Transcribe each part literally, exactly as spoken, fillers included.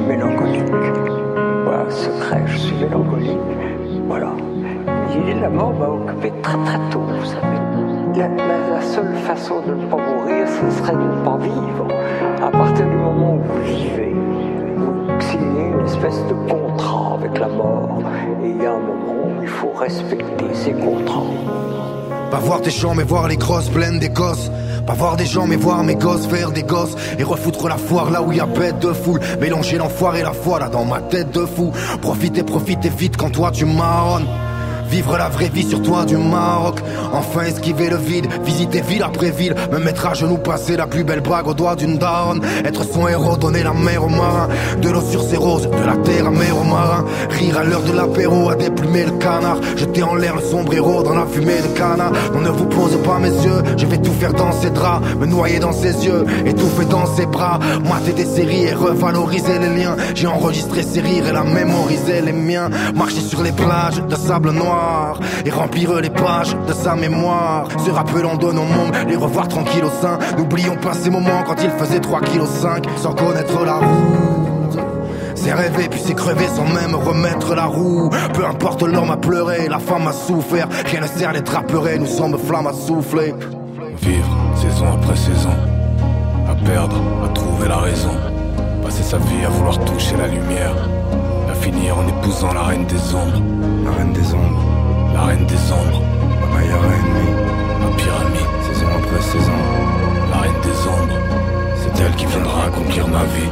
mélancolique. Voilà, secret, je suis mélancolique. Voilà. Et la mort m'a occupé très très tôt, vous savez. La, la, la seule façon de ne pas mourir, ce serait de ne pas vivre. À partir du moment où vous vivez, vous signez une espèce de contrat avec la mort. Et il y a un moment où il faut respecter ces contrats. Pas voir des gens mais voir les grosses pleines des gosses. Pas voir des gens mais voir mes gosses faire des gosses. Et refoutre la foire là où y a bête de foule. Mélanger l'enfoiré et la foi là dans ma tête de fou. Profitez, profitez vite quand toi tu marronnes. Vivre la vraie vie sur toi du Maroc. Enfin esquiver le vide, visiter ville après ville. Me mettre à genoux, passer la plus belle bague au doigt d'une daronne. Être son héros, donner la mer aux marins. De l'eau sur ses roses, de la terre à mer aux marins. Rire à l'heure de l'apéro, à déplumer le canard. Jeter en l'air le sombrero dans la fumée de canard. Non, ne vous pose pas mes yeux, je vais tout faire dans ses draps. Me noyer dans ses yeux, étouffer dans ses bras. Mater des séries et revaloriser les liens. J'ai enregistré ses rires et la mémorisé les miens. Marcher sur les plages de sable noir et remplir les pages de sa mémoire. Se rappelant de nos mômes, les revoir tranquilles au sein. N'oublions pas ces moments quand il faisait trois virgule cinq kilos sans connaître la route. C'est rêver puis c'est crever sans même remettre la roue. Peu importe l'homme a pleuré, la femme a souffert. Rien ne sert d'être apeuré, nous sommes flammes à souffler. Vivre saison après saison, à perdre, à trouver la raison. Passer sa vie à vouloir toucher la lumière, à finir en épousant la reine des ombres. La reine des ombres, la reine des ombres, ma meilleure ennemie, ma pire amie, saison après saison. La reine des ombres, c'est elle qui viendra accomplir ma vie.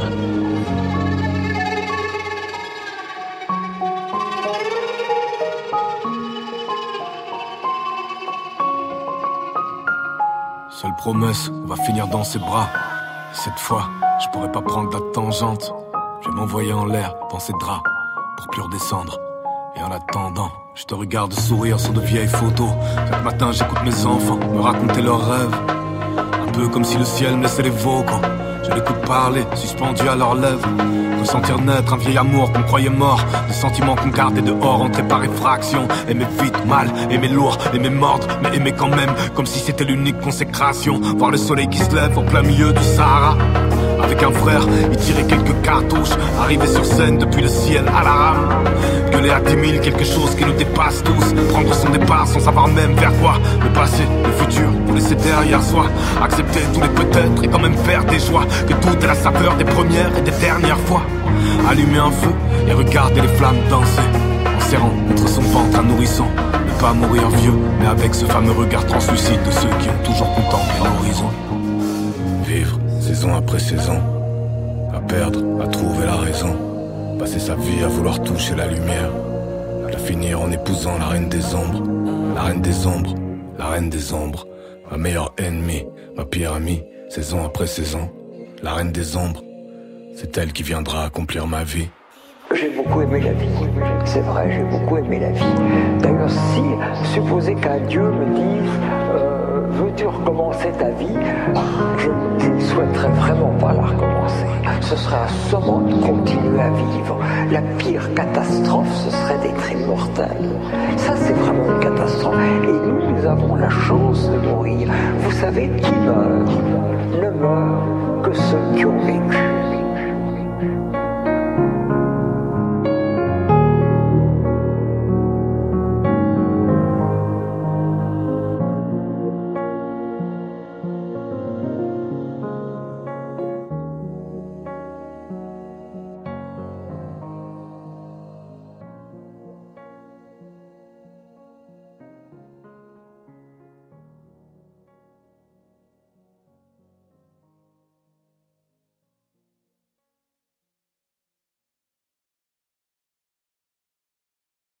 Seule promesse, on va finir dans ses bras. Cette fois, je pourrais pas prendre la tangente. Je vais m'envoyer en l'air dans ses draps pour plus redescendre. Et en attendant, je te regarde sourire sur de vieilles photos. Chaque matin j'écoute mes enfants me raconter leurs rêves. Un peu comme si le ciel me laissait les vocaux. Je l'écoute parler, suspendu à leurs lèvres. Ressentir naître un vieil amour qu'on croyait mort. Des sentiments qu'on gardait dehors, entrés par effraction. Aimer vite, mal, aimer lourd, aimer mordre, mais aimer quand même, comme si c'était l'unique consécration. Voir le soleil qui se lève en plein milieu du Sahara. Avec un frère, il tirait quelques cartouches. Arrivé sur scène depuis le ciel à la rame. Gueuler à dix mille, quelque chose qui nous dépasse tous. Prendre son départ sans savoir même vers quoi. Le passé, le futur, pour laisser derrière soi. Accepter tous les peut-être et quand même faire des joies. Que tout est la saveur des premières et des dernières fois. Allumer un feu et regarder les flammes danser. En serrant contre son ventre un nourrisson. Ne pas mourir vieux, mais avec ce fameux regard translucide de ceux qui ont toujours contemplé l'horizon. Vivre saison après saison, à perdre, à trouver la raison. Passer sa vie à vouloir toucher la lumière, à la finir en épousant la reine des ombres. La reine des ombres, la reine des ombres, ma meilleure ennemie, ma pire amie, saison après saison. La reine des ombres, c'est elle qui viendra accomplir ma vie. J'ai beaucoup aimé la vie, c'est vrai, j'ai beaucoup aimé la vie. D'ailleurs, si, supposez qu'un Dieu me dise euh, veux-tu recommencer ta vie, je ne souhaiterais vraiment pas la recommencer. Ce serait assommant de continuer à vivre. La pire catastrophe, ce serait d'être immortel. Ça, c'est vraiment une catastrophe. Et nous, nous avons la chance de mourir. Vous savez, qui meurt ne meurt que ceux qui ont vécu.